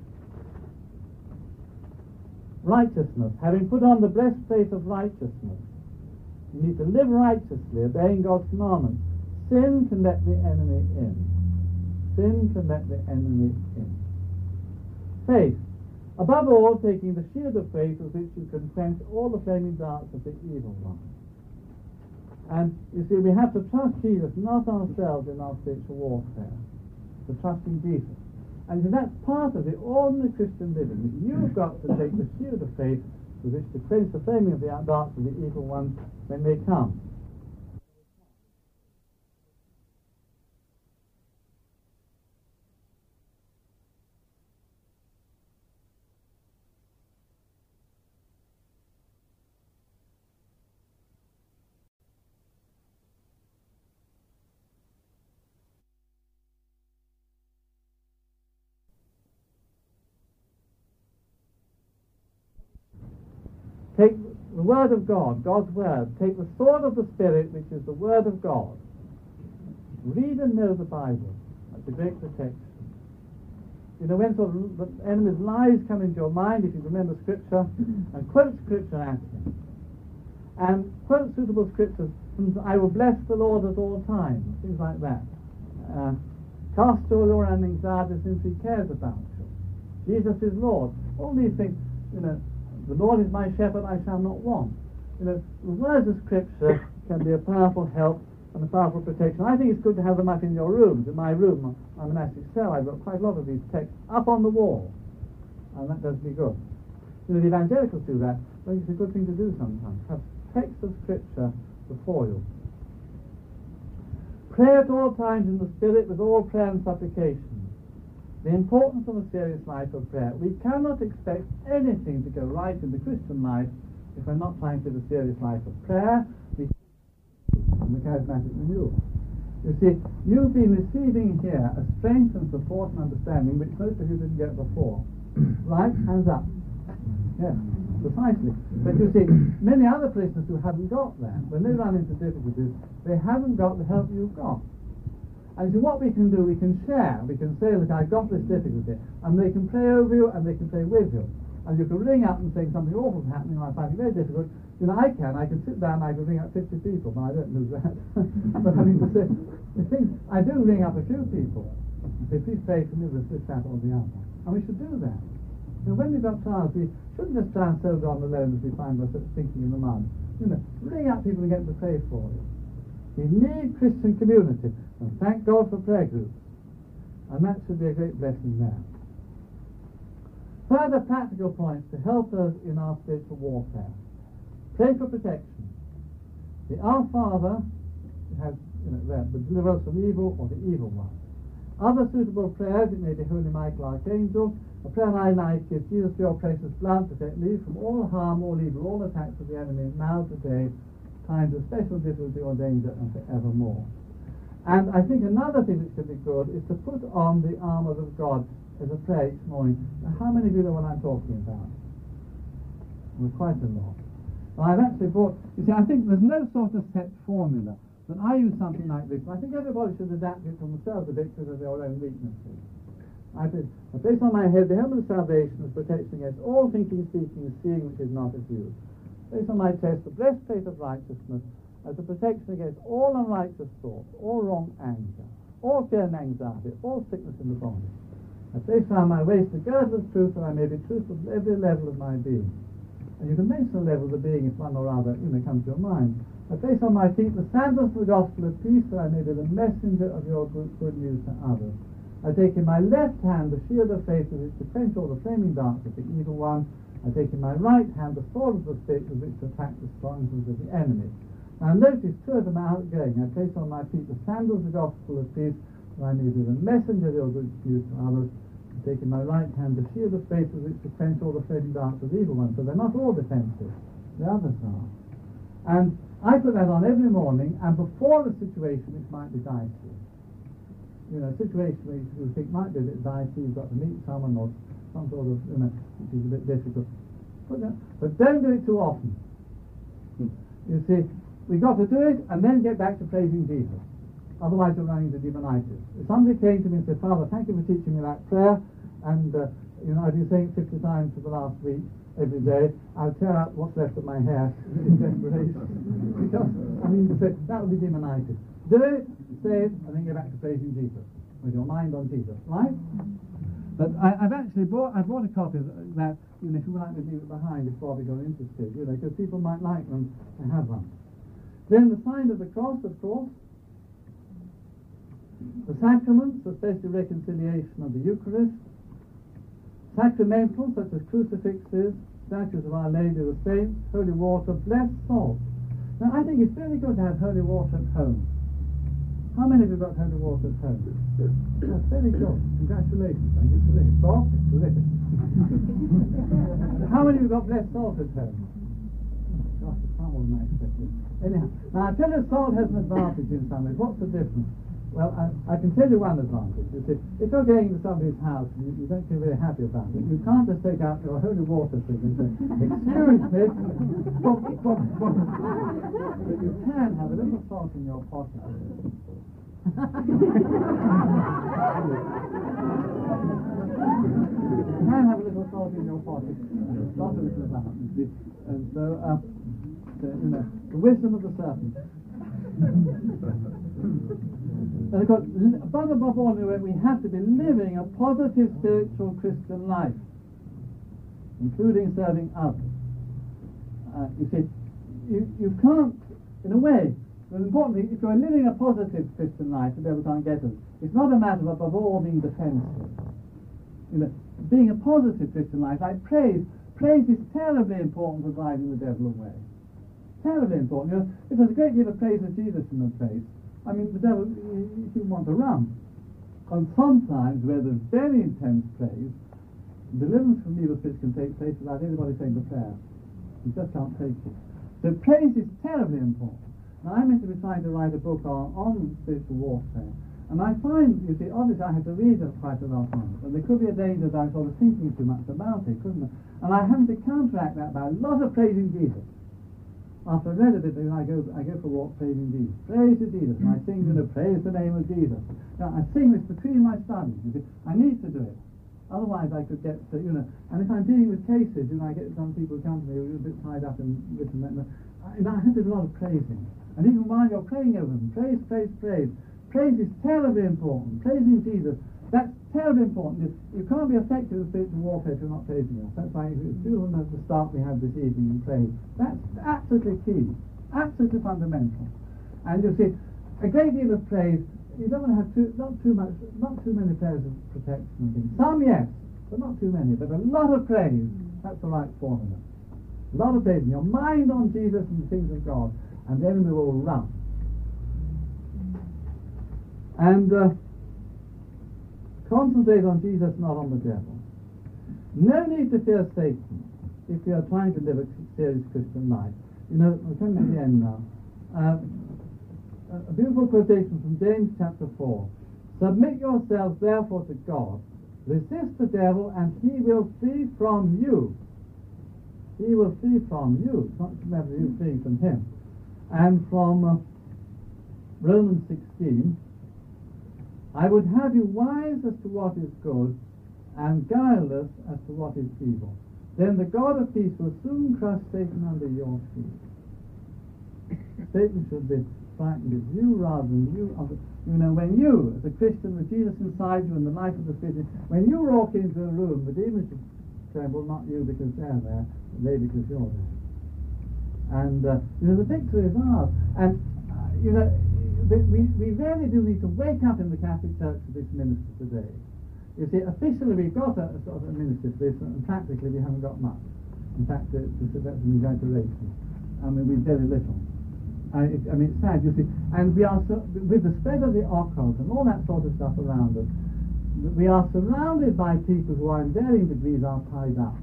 [SPEAKER 1] Righteousness, having put on the breastplate of righteousness. You need to live righteously, obeying God's commandments. Sin can let the enemy in. Sin can let the enemy in. Faith. Above all, taking the shield of faith with which you can quench all the flaming darts of the evil one. And you see, we have to trust Jesus, not ourselves, in our spiritual warfare. To trust in Jesus. And that's part of the ordinary Christian living. You've got to take the shield of faith with which to quench the flaming of the darts of the evil one when they come. Take the Word of God, God's Word. Take the sword of the Spirit, which is the Word of God. Read and know the Bible. That's a great protection. You know, when sort of the enemy's lies come into your mind, if you remember Scripture, and quote Scripture at him. And quote suitable Scriptures. I will bless the Lord at all times. Things like that. Uh, Cast all your anxieties since He cares about you. Jesus is Lord. All these things, you know. The Lord is my shepherd, I shall not want. You know, the words of Scripture can be a powerful help and a powerful protection. I think it's good to have them up in your rooms. In my room, I'm an monastic cell, I've got quite a lot of these texts up on the wall. And that does me good. You know, the evangelicals do that. I think it's a good thing to do sometimes. Have texts of Scripture before you. Pray at all times in the Spirit with all prayer and supplication. The importance of a serious life of prayer. We cannot expect anything to go right in the Christian life if we're not trying to live a serious life of prayer. We in the charismatic renewal. You see, you've been receiving here a strength and support and understanding which most of you didn't get before. Right? Hands up. Yes, precisely. But you see, many other Christians who haven't got that, when they run into difficulties, they haven't got the help you've got. And so what we can do, we can share. We can say, look, I've got this difficulty. And they can pray over you, and they can pray with you. And you can ring up and say something awful is happening, and I find it very difficult. You know, I can. I can sit down, I can ring up fifty people, but I don't do that. But I mean to say, the thing, I do ring up a few people. And say, please pray for me with this, that, or the other. And we should do that. You know, when we've got trials, we shouldn't just try and soldier on alone as we find ourselves thinking in the mud. You know, ring up people and get them to pray for you. We need Christian community, and thank God for prayer groups. And that should be a great blessing there. Further practical points to help us in our spiritual warfare. Pray for protection. The Our Father has, you know, there, the deliver us from evil or the evil one. Other suitable prayers, it may be Holy Michael Archangel, a prayer I night gives Jesus your precious blood, protect me from all harm, all evil, all attacks of the enemy, now, today, times of special difficulty or danger, and forevermore. And I think another thing which could be good is to put on the armour of God as a prayer each morning. Now, how many of you know what I'm talking about? Well, quite a lot. Well, I've actually brought, you see, I think there's no sort of set formula, but I use something like this. I think everybody should adapt it to themselves a bit because of their own weaknesses. I said, I place on my head the helmet of salvation as protection against all thinking, speaking, and seeing which is not of you. Place on my chest the breastplate of righteousness as a protection against all unrighteous thoughts, all wrong anger, all fear and anxiety, all sickness in the body. I place round my waist the girdle of truth, that I may be truthful at every level of my being. And you can mention the level of the being if one or other, you know, comes to your mind. I place on my feet the sandals of the gospel of peace, that I may be the messenger of your good, good news to others. I take in my left hand the shield of faith with which to quench all the flaming darts of the evil one. I take in my right hand the sword of the Spirit with which to attack the strongholds of the enemy. Now notice two of them are outgoing. I place on my feet the sandals of the gospel of peace, that I may be the messenger of your good news to others. I take in my right hand the shield of faith with which to quench all the flaming darts of the evil one. So they're not all defensive. The others are. And I put that on every morning, and before a situation which might be dicey. You know, a situation which you think might be a bit dicey, you've got to meet someone or some sort of, you know, which is a bit difficult. But, uh, but don't do it too often. You see, we've got to do it and then get back to praising Jesus. Otherwise we're running into demonitis. If somebody came to me and said, Father, thank you for teaching me that prayer, and uh, you know, I've been saying it fifty times for the last week, every day, I'll tear out what's left of my hair in desperation. Because, I mean, to say, that would be demonitis. Do it, say it, and then get back to praising Jesus, with your mind on Jesus, right? But I, I've actually bought, I bought a copy of that, you know, if you would like to leave it behind if Bobby got interested, you know, because people might like them to have one. Then the sign of the cross, of course, the sacraments, especially reconciliation of the Eucharist, sacramentals such as crucifixes, statues of Our Lady of the Saints, holy water, blessed salt. Now I think it's very good to have holy water at home. How many of you got holy water at home? That's very good. Congratulations. Thank you. Terrific. Bob, terrific. How many of you got blessed salt at home? Gosh, it's far more than I expected. Anyhow, now I tell you, salt has an advantage in some ways. What's the difference? Well, I, I can tell you one advantage. You see, if you're going to somebody's house and you, you don't feel very happy about it, you can't just take out your holy water thing and say, excuse me, but you can have a little salt in your pocket. You can have a little salt in your pocket. Not a little amount, you see. And so, uh, the, you know, the wisdom of the serpent. And of course, but above all, we have to be living a positive spiritual Christian life, including serving others. Uh, you see, you, you can't, in a way, but importantly, if you're living a positive Christian life, the devil can't get us. It's not a matter of above all being defensive. You know, being a positive Christian life, like praise, praise is terribly important for driving the devil away. Terribly important. You know, if there's a great deal of praise of Jesus in the place, I mean, the devil, he wants to run. And sometimes, where there's very intense praise, deliverance from evil spirits can take place without anybody saying the prayer. You just can't take it. So praise is terribly important. Now, I'm meant to be trying to write a book on, on spiritual warfare. And I find, you see, obviously I have to read it quite a lot on it. And there could be a danger that I'm sort of thinking too much about it, couldn't I? And I have to counteract that by a lot of praising Jesus. After I read a bit, I go, I go for a walk praising Jesus. Praise to Jesus. And I sing, you know, praise the name of Jesus. Now, I sing this between my studies. You see. I need to do it. Otherwise, I could get, to, you know, and if I'm dealing with cases, you know, I get some people who come to me who are a bit tied up in written, and I, you know, I have to do a lot of praising. And even while you're praying over them, praise, praise, praise. Praise is terribly important. Praising Jesus, that's terribly important. You, you can't be effective in spiritual warfare if you're not praising Him. That's why it's beautiful at the start we had this evening in praise. That's absolutely key, absolutely fundamental. And you see, a great deal of praise, you don't want to have too, not too much, not too many prayers of protection and things. Some, yes, but not too many. But a lot of praise, that's the right formula. A lot of praise. Your mind on Jesus and the things of God, and the enemy will run. And uh, concentrate on Jesus, not on the devil. No need to fear Satan if you are trying to live a serious Christian life. You know, we're coming to the end now. Uh, a beautiful quotation from James chapter four. Submit yourselves therefore to God. Resist the devil and he will flee from you. He will flee from you. It's not a matter of you fleeing from him. And from uh, Romans sixteen, I would have you wise as to what is good and guileless as to what is evil. Then the God of peace will soon crush Satan under your feet. Satan should be frightened of you rather than you. Of the, you know, when you, as a Christian with Jesus inside you and the life of the Spirit, when you walk into a room, the demons should tremble, not you because they're there, but they because you're there. And, uh, you know, the victory is ours. And, uh, you know, we, we really do need to wake up in the Catholic Church for this ministry today. You see, officially we've got a, a sort of a ministry for this, and practically we haven't got much. In fact, it's, it's an exaggeration. I mean, we've very little. Uh, it, I mean, it's sad, you see. And we are, so, with the spread of the occult and all that sort of stuff around us, we are surrounded by people who are in varying degrees are tied up.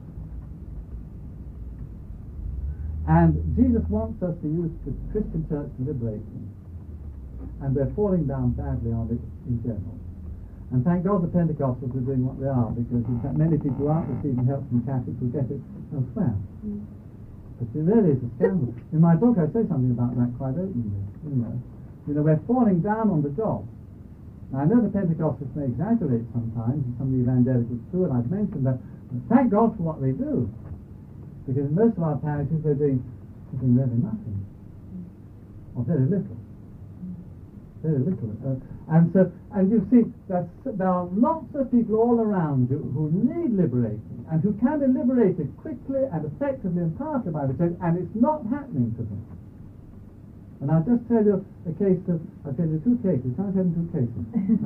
[SPEAKER 1] And Jesus wants us to use the Christian church to liberate them. And we're falling down badly on it in general. And thank God the Pentecostals are doing what they are, because in fact many people who aren't receiving help from Catholics will get it elsewhere. Mm. But it really is a scandal. In my book I say something about that quite openly. You know, you know we're falling down on the job. Now I know the Pentecostals may exaggerate sometimes, and some of the evangelicals too, and I've mentioned that. But thank God for what they do, because in most of our parishes they're doing, they're doing really nothing, or very little. Very little. Uh, and so, and you see, that there are lots of people all around you who need liberating, and who can be liberated quickly and effectively and powerfully by the church, and it's not happening to them. And I'll just tell you a case of, I'll tell you two cases. Can I tell you two cases?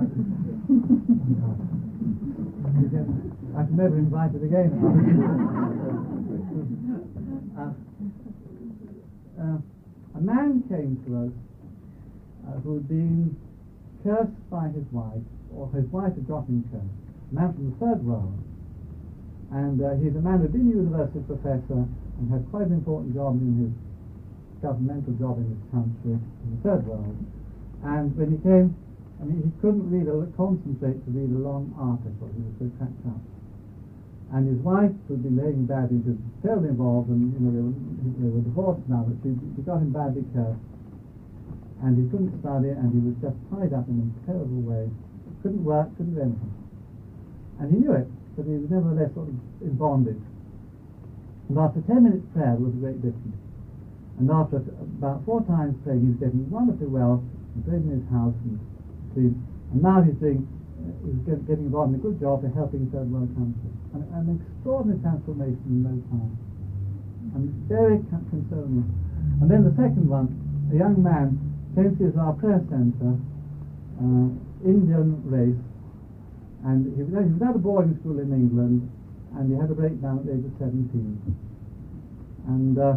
[SPEAKER 1] I can never invite it again. uh, uh, a man came to us Uh, who had been cursed by his wife, or his wife had got him cursed, a man from the third world. And uh, he's a man who had been a university professor and had quite an important job in his governmental job in his country, in the third world. And when he came, I mean, he couldn't read or concentrate to read a long article, he was so cracked up. And his wife, who'd been laying badly, was terribly involved, and you know they were, they were divorced now, but she, she got him badly cursed. And he couldn't study, and he was just tied up in a terrible way. Couldn't work, couldn't do anything. And he knew it, but he was nevertheless sort of in bondage. And after ten minutes prayer, there was a great difference. And after about four times praying, he was getting wonderfully well, and praying in his house, and clean. And now he's doing, uh, he's get, getting involved in a good job for helping third world countries. And an extraordinary transformation in no time. And very concerning. And then the second one, a young man came to our prayer centre, uh, Indian race, and he was, he was at a boarding school in England, and he had a breakdown at the age of seventeen. And uh,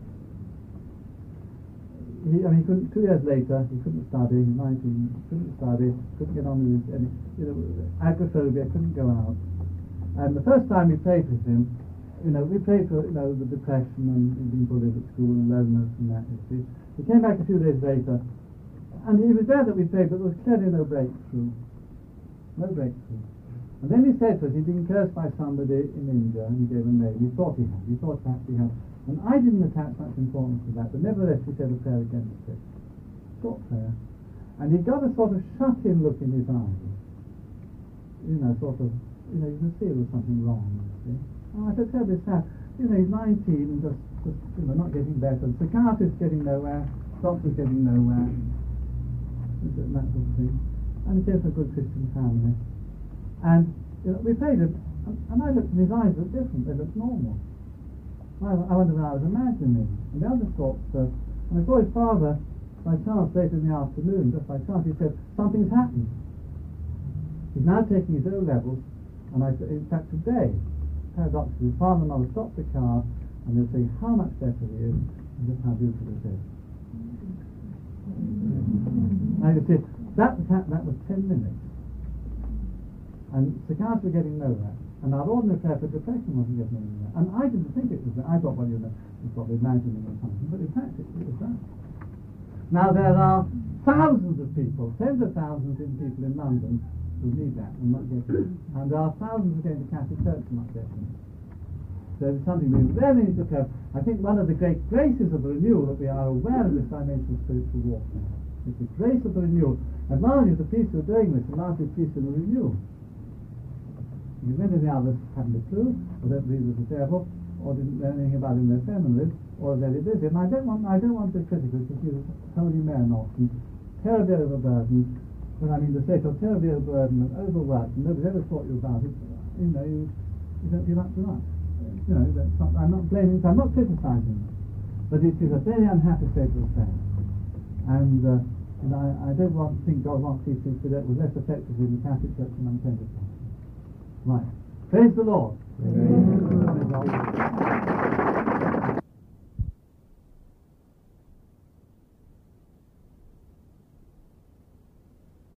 [SPEAKER 1] he, I mean, he couldn't, two years later, he couldn't study, nineteen, couldn't study, couldn't get on with his, any, you know, agoraphobia, couldn't go out. And the first time we prayed with him, you know, we prayed for, you know, the depression and being bullied at school and loneliness and that, you see. He came back a few days later, and he was glad that we prayed, but there was clearly no breakthrough. No breakthrough. And then he said to us, he'd been cursed by somebody in India, and he gave a name. He thought he had. He thought perhaps he had. And I didn't attach much importance to that, but nevertheless he said a prayer against it. Short prayer. And he got a sort of shut-in look in his eyes. You know, sort of, you know, you can see there was something wrong, you see. And I said, terribly sad. You know, he's nineteen and just Just, you know, not getting better. The psychiatrist getting nowhere, doctor's getting nowhere, that sort of thing. And he came from a good Christian family. And you know, we prayed him, and, and I looked, and his eyes looked different, they looked normal. I, I wondered when I was imagining. And the other thoughts, uh, and I saw his father, by chance, later in the afternoon, just by chance, he said, something's happened. He's now taking his O levels, and I said, in fact, today, paradoxically, his father and mother stopped the car, and they'll say how much better he is, and just how beautiful it is. And I could say, that was, ha- that was ten minutes. And psychiatrists were getting nowhere. And our ordinary prayer for depression wasn't getting anywhere. And I didn't think it was that. I thought, well, you know, it's probably imagining or something. But in fact, it, it was that. Now, there are thousands of people, tens of thousands of people in London who need that and not get it. And there are thousands who go to Catholic Church and not get it. So it's something we really need to have. I think one of the great graces of the renewal that we are aware of this dimension of spiritual warfare. It's the grace of the renewal. And largely the priests who are doing this are largely priests in the renewal. Because many of the others haven't a clue, or don't believe there's a devil, or didn't know anything about it in their seminaries, or are very busy. And I don't want I don't want to be critical because he's a holy man often, terribly overburdened. When I mean the state of terribly overburdened and overworked, and nobody's ever thought you about it, you know, you, you don't feel up to much. You know, that's not, I'm not blaming, I'm not criticizing it, but it is a very unhappy state of affairs. And, uh, and I, I don't want to think God wants these things to do it was less effective in the Catholic Church than I'm Pentecostal. Right. Praise the Lord. Praise the Lord.